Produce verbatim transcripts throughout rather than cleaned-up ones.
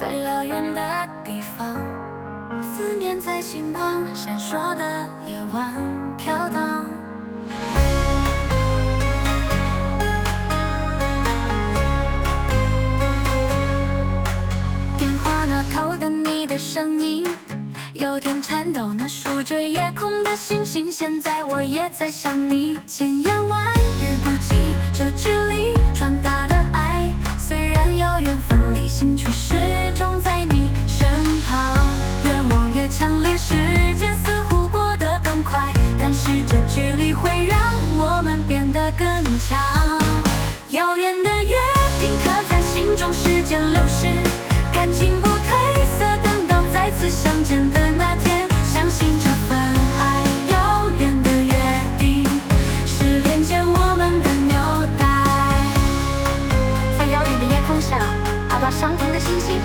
在遥远的地方，思念在星光闪烁的夜晚飘荡。电话那头的你的声音，有点颤抖，那数着夜空的星星，现在我也在想你。千言万语不及这距离传达的爱，虽然遥远分离，心却始终在你身旁。愿望越强烈，时间似乎过得更快，但是这距离会让我们变得更强。遥远的约定刻在心中，时间流逝，感情不褪色，等到再次相见的那天，相信这份爱。遥远的约定是连接我们的纽带，在遥远的夜空下，找到相同的星星。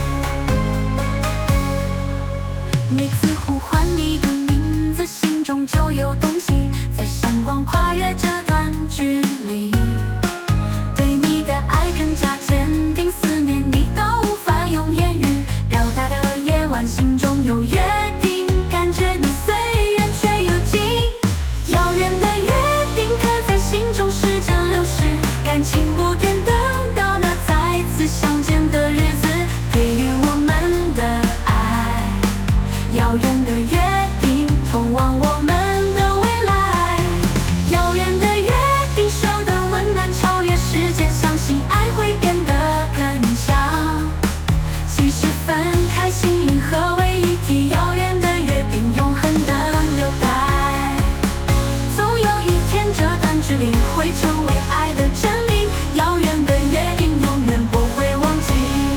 每次呼唤你的名字，心中就有东西在闪光，跨越这段距离，对你的爱更加坚定，思念你都无法用言语表达的夜晚，心中有约定，感觉你虽远却又近。遥远的约定刻在心中，时间流逝，感情不变，等到那再次相见的日子，给予我们的爱。遥远的约定通往我们的未来，遥远的约定守的温暖超越时间，相信爱会变得更强。其实分开心灵合为一体，遥远的约定永恒的纽带，总有一天这段距离会成为爱的真理，遥远的约定永远不会忘记。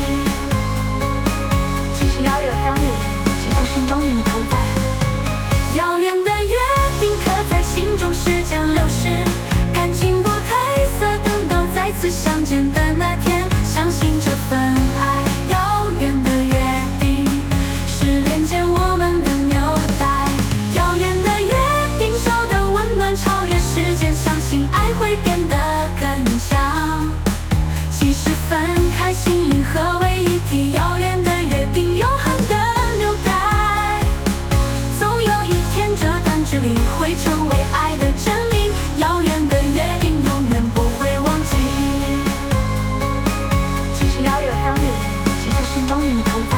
即使遥有相遇，请在心中与你同在。遥远的约定刻在心中，时间流逝，感情不褪色，等到再次相见的那天，相信这份爱。遥远的约定是连接我们的纽带，遥远的约定守的温暖超越时间，相信爱会变得更强。其实分开心灵合为一体，遥远的约定永恒的纽带，总有一天这段距离会成为爱的真理，遥远的约定永远不会忘记。即使遥有相遇，请在心中与你同在。